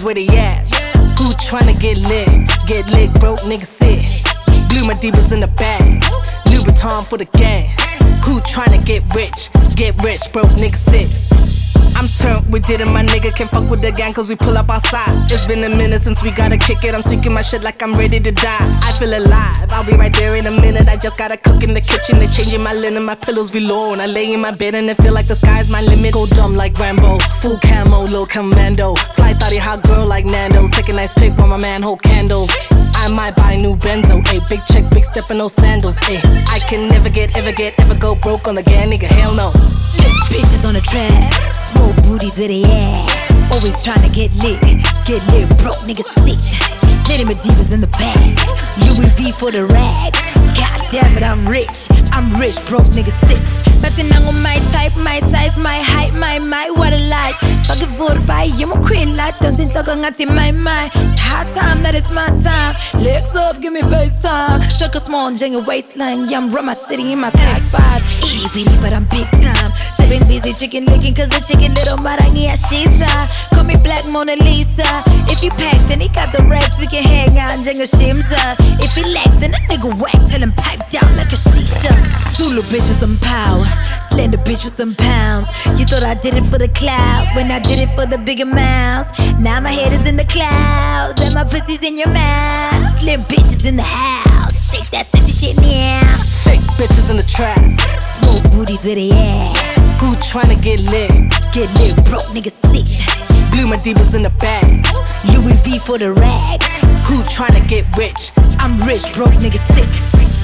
where they at? Who tryna get lit? Get lit, broke niggas sit. Blew my divas in the bag. Louis Vuitton for the gang. Who tryna get rich? Get rich, broke niggas sit. I'm turned, we did it, my nigga can't fuck with the gang cause we pull up our size. It's been a minute since we gotta kick it, I'm speaking my shit like I'm ready to die. I feel alive, I'll be right there in a minute. I just gotta cook in the kitchen, they're changing my linen, my pillows velour. And I lay in my bed and it feel like the sky's my limit. Go dumb like Rambo, full camo, low commando. Fly thotty hot girl like Nando's, take a nice pic while my man hold candles. I might buy a new Benzo, ayy, big check, big step and no sandals, ayy. I can never ever go broke on the gang, nigga, hell no. Bitches on the track, small booties where they at. Always tryna get lit, broke niggas sick. Letting my divas in the bag, Louis V for the rag. God damn it, I'm rich, broke niggas sick. Nothing on my type, my size, my height, my what I like. Fucking for the fight, you're my queen, like don't think talk on my mind. It's hard time, that it's my time. Legs up, give me bass time. Chuck a small jungle waistline, yeah, I'm run my city in my size 5. Itty bitty, but I'm big time. Sipping busy chicken licking, cause the chicken little marangi ashisa. Call me Black Mona Lisa. If he packed, then he got the racks, we can hang out and jungle shimza. If he lacks, then a nigga whack, tell him pipe down like a shisha. Zulu bitch with some power, slender bitch with some pounds. You thought I did it for the clout, when I did it for the big amounts. Now my head is in the clouds, and my pussy's in your mouth. Slim bitches in the house, shake that sexy shit now. Fake bitches in the trap, small booties where they at. Who tryna get lit? Get lit, broke niggas sick. Blew my divas in the bag. Louis V for the rag. Who tryna get rich? I'm rich, broke niggas sick.